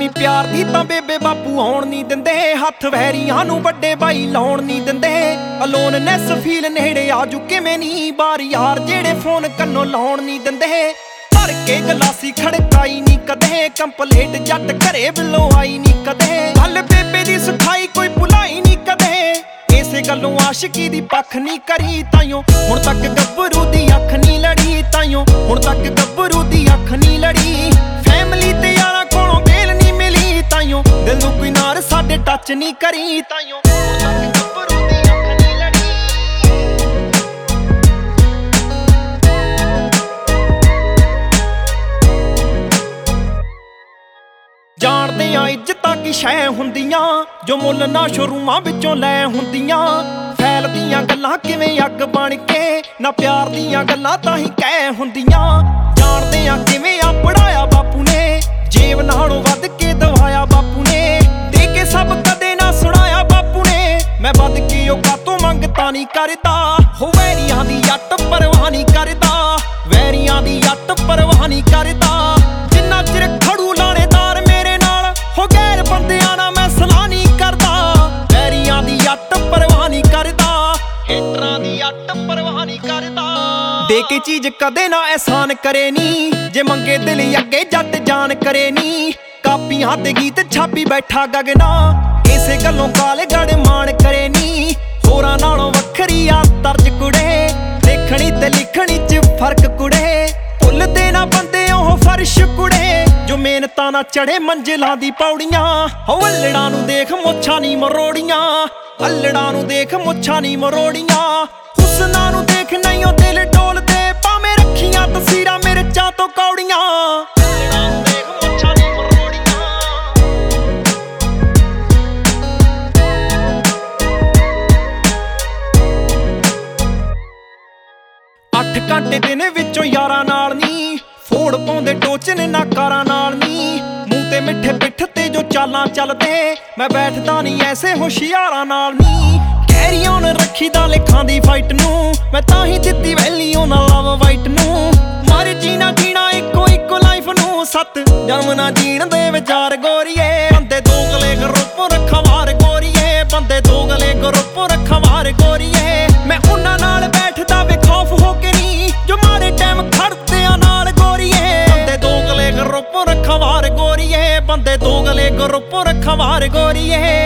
ਕਮੀ ਪਿਆਰ ਦੀ ਤਾਂ ਬੇਬੇ ਬਾਪੂ ਆਉਣ ਨਹੀਂ ਦਿੰਦੇ, ਹੱਥ ਵੈਰੀਆਂ ਨੂੰ ਵੱਡੇ ਬਾਈ ਲਾਉਣ ਨਹੀਂ ਦਿੰਦੇ। ਅਲੋਨਨੈਸ ਫੀਲ ਨੇੜੇ ਆਜੂ ਕਿਵੇਂ ਨਹੀਂ, ਬਾਰ ਯਾਰ ਜਿਹੜੇ ਫੋਨ ਕੰਨੋਂ ਲਾਉਣ ਨਹੀਂ ਦਿੰਦੇ। ਭਰ ਕੇ ਗਲਾਸੀ ਖੜਕਾਈ ਨਹੀਂ ਕਦੇ, ਕੰਪਲੇਟ ਜੱਟ ਘਰੇ ਬਿੱਲੋਂ ਆਈ ਨਹੀਂ ਕਦੇ। ਗੱਲ ਬੇਬੇ ਦੀ ਸਿਖਾਈ ਕੋਈ ਭੁਲਾਈ ਨਹੀਂ ਕਦੇ, ਇਸੇ ਗੱਲੋਂ ਆਸ਼ਕੀ ਦੀ ਪੱਖ ਨਹੀਂ ਕਰੀ। ਤਾਈਓ ਹੁਣ ਤੱਕ ਗੱਭਰੂ ਦੀ ਅੱਖ ਨਹੀਂ ਲੜੀ, ਤਾਈਓ ਹੁਣ ਤੱਕ ਗੱਭਰੂ ਦੀ ਅੱਖ ਨਹੀਂ ਲੜੀ। ਫੈਮਲੀ ਤੇ ਯਾਰਾਂ ਕੋਲੋਂ ਬੇਲ ਨਹੀਂ ਮਿਲੀ, ਤਾਈਓ ਦਿਲ ਨੂੰ ਕੋਈ ਨਾਰ ਸਾਡੇ ਟੱਚ ਨਹੀਂ ਕਰੀ। ਤਾਈਓ ਹੁਣ ਤੱਕ ਗੱਭਰੂ ਦੀ ਅੱਖ ਨਹੀਂ ਲੜੀ। ਜਾਣਦੇ ਆ ਇੱਜ਼ਤਾਂ ਕੀ ਸ਼ੈ ਹੁੰਦੀਆਂ, ਜੋ ਮੁੱਲ ਨਾ ਸ਼ੋਰੂਮਾਂ ਵਿੱਚੋਂ ਲੈ ਹੁੰਦੀਆਂ। ਫੈਲਦੀਆਂ ਗੱਲਾਂ ਕਿਵੇਂ ਅੱਗ ਬਣ ਕੇ, ਨਾ ਪਿਆਰ ਦੀਆਂ ਗੱਲਾਂ ਤਾਂ ਹੀ ਕਹਿ ਹੁੰਦੀਆਂ। ਜਾਣਦੇ ਆ ਕਿਵੇਂ ਆ ਪੜਾਇਆ ਬਾਪੂ ਨੇ, ਜੇਬ ਨਾਲੋਂ ਵੱਧ ਕੇ ਦਵਾਇਆ ਬਾਪੂ ਨੇ। ਦੇ ਕੇ ਸਭ ਕਦੇ ਨਾ ਸੁਣਾਇਆ ਬਾਪੂ ਨੇ, ਮੈਂ ਵੱਧ ਕੇ ਉਹ ਕਾਤੋਂ ਮੰਗਤਾ ਨਹੀਂ ਕਰਦਾ। ਹੋ ਵੈਰੀਆਂ ਦੀ ਅੱਟ ਪਰਵਾਹ ਨਹੀਂ ਕਰਦਾ, ਵੈਰੀਆਂ ਦੀ ਅੱਟ ਪਰਵਾਹ ਨਹੀਂ ਕਰਦਾ। ਜਿੰਨਾ ਚਿਰ ਖੜੂ ਲਾਣੇਦਾਰ ਮੇਰੇ ਨਾਲ, ਹੋ ਗੈਰ ਬੰਦਿਆਂ ਨਾਲ ਮੈਂ ਸਲਾਹ ਨਹੀਂ ਕਰਦਾ। ਵੈਰੀਆਂ ਦੀ ਅੱਟ ਪਰਵਾਹ ਨਹੀਂ ਕਰਦਾ, ਹੇਟਰਾਂ ਦੀ ਅੱਟ ਪਰਵਾਹ ਨਹੀਂ ਕਰਦਾ। ਦੇ ਕੇ ਚੀਜ਼ ਕਦੇ ਨਾ ਅਹਿਸਾਨ ਕਰੇ ਨੀ, ਜੇ ਮੰਗੇ ਦਿਲ ਅੱਗੇ ਜੱਟ ਜਾਨ ਕਰੇ ਨੀ। ਕਾਪੀਆਂ ਤੇ ਗੀਤ ਛਾਪੀ ਬੈਠਾ ਗਗਨਾ, ਇਸੇ ਗੱਲੋਂ ਕਾਲੇ ਗੜ ਮਾਣ ਕਰੇ ਨੀ। ਹੋਰਾਂ ਨਾਲੋਂ ਵੱਖਰੀ ਆ ਤਰਜ ਕੁੜੇ, ਦੇਖਣੀ ਤੇ ਲਿਖਣੀ ਚ ਫਰਕ ਕੁੜੇ। ਭੁੱਲਦੇ ਨਾ ਬੰਦੇ ਉਹ ਫਰਸ਼ ਕੁੜੇ, ਜੋ ਮਿਹਨਤਾਂ ਨਾ ਚੜੇ ਮੰਜ਼ਿਲਾਂ ਦੀ ਪੌੜੀਆਂ। ਹੋ ਅੱਲੜਾਂ ਨੂੰ ਦੇਖ ਮੁੱਛਾਂ ਨਹੀਂ ਮਰੋੜੀਆਂ, ਅੱਲੜਾਂ ਨੂੰ ਦੇਖ ਮੁੱਛਾਂ ਨਹੀਂ ਮਰੋੜੀਆਂ। ਹੁਸਨਾਂ ਨੂੰ ਦੇਖ ਨਹੀਂ ਉਹ ਦਿਲ ਡੋਲਦੇ, ਭਾਵੇਂ ਰੱਖੀਆਂ ਤਸਵੀਰਾਂ ਮਿਰਚਾਂ ਤੋਂ ਕੌੜੀਆਂ। ਅੱਲੜਾਂ ਨੂੰ ਦੇਖ ਮੁੱਛਾਂ ਨਹੀਂ ਮਰੋੜੀਆਂ। 8 ਘੰਟੇ ਦਿਨ ਵਿੱਚੋਂ ਯਾਰਾਂ ਨਾਲ ਨੀ, ਫੋੜ ਪਾਉਂਦੇ ਟੋਚਨ ਨਾ ਕਾਰਾਂ ਨਾਲ ਨੀ। ਮੂੰਹ ਤੇ ਮਿੱਠੇ ਪਿੱਠ ਤੇ ਜੋ ਚਾਲਾਂ ਚੱਲਦੇ, ਮੈਂ ਬੈਠਦਾ ਨਹੀਂ ਐਸੇ ਹੁਸ਼ਿਆਰਾਂ ਨਾਲ ਨੀ। ਕੈਰੀ ਔਨ ਰੱਖੀ ਦਾ ਲੇਖਾਂ ਦੀ ਫਾਈਟ ਨੂੰ, ਮੈਂ ਤਾਂ ਹੀ ਦਿੱਤੀ ਵੈਲਿਊ ਨਾ ਲਵ ਵਾਈਟ ਨੂੰ। ਮਰ ਜੀਣਾ ਜੀਣਾ ਇੱਕੋ ਇੱਕੋ ਲਾਈਫ ਨੂੰ, ਸੱਤ ਜਨਮ ਨਾ ਜੀਣ ਦੇ ਵਿਚਾਰ ਗੋਰੀਏ। ਬੰਦੇ ਦੋਗਲੇ ਗਰੁੱਪ ਰਖਵਾਰ ਗੋਰੀਏ, ਬੰਦੇ ਦੋਗਲੇ ਗਰੁੱਪ ਰਖਵਾਰ ਗੋਰੀਏ। ਮੈਂ ਉਹਨਾਂ ਨਾਲ ਬੈਠਦਾ ਵੇ ਖੌਫ ਹੋ ਕੇ ਨੀ, ਜੋ ਮਾੜੇ ਟਾਈਮ ਖੜਦਿਆਂ ਨਾਲ ਗੋਰੀਏ। ਬੰਦੇ ਦੋਗਲੇ ਗਰੁੱਪ ਰਖਵਾਰ ਗੋਰੀਏ, ਬੰਦੇ ਦੋਗਲੇ ਗਰੁੱਪ ਰਖਵਾਰ ਗੋਰੀਏ।